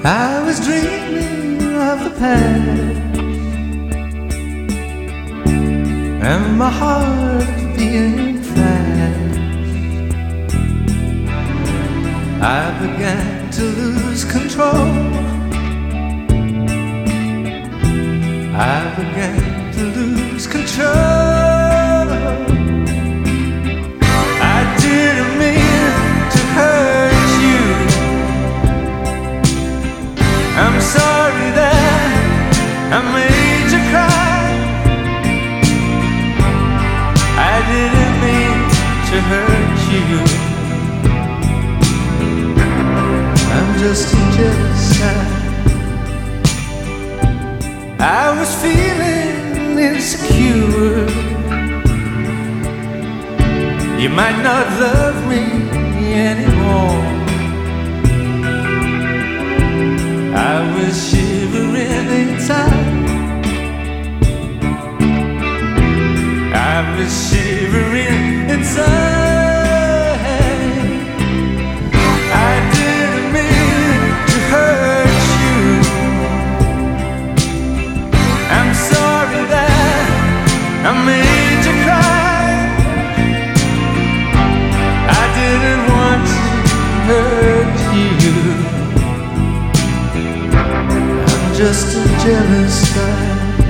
I was dreaming of the past, and my heart beating fast. I began to lose control. I began to lose control. I didn't mean to hurt you. I'm sorry that I made you cry. I didn't mean to hurt you. I'm just a jealous guy. I was feeling insecure. You might not love me anymore. I was shivering inside. I was shivering inside. I didn't mean to hurt you. I'm sorry that I made you cry. I didn't want to hurt you. I'm just a jealous guy.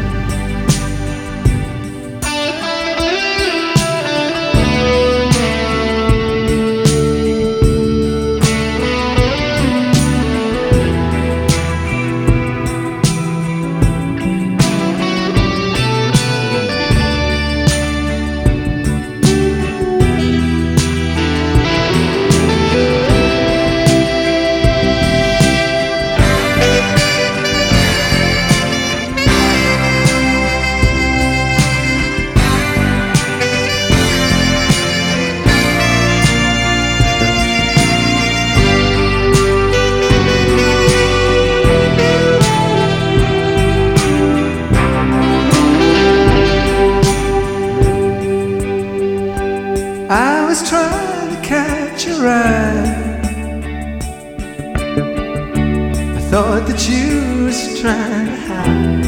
I was trying to catch your eye. I thought that you was trying to hide.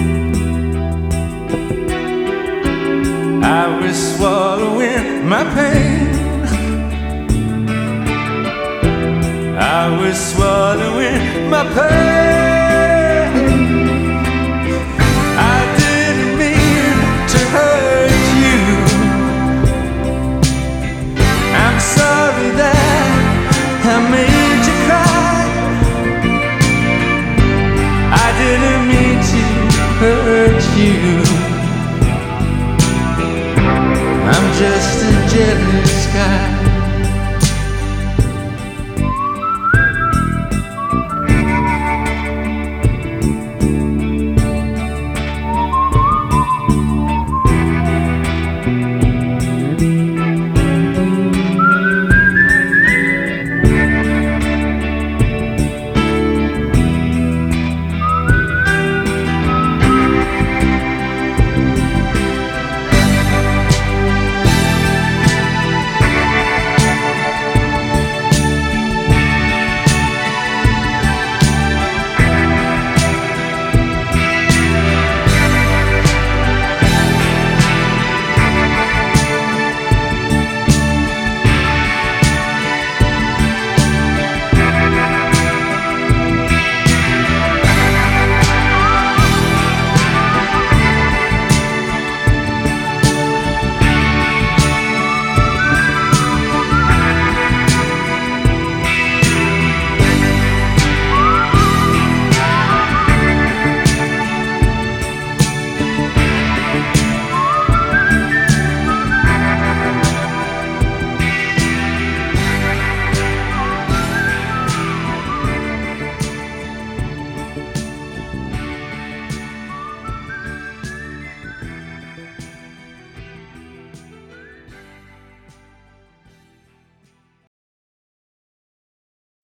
I was swallowing my pain. I was swallowing my pain. I didn't mean to hurt you. I'm sorry that I made you cry. I didn't mean to hurt you. I'm just a jealous guy.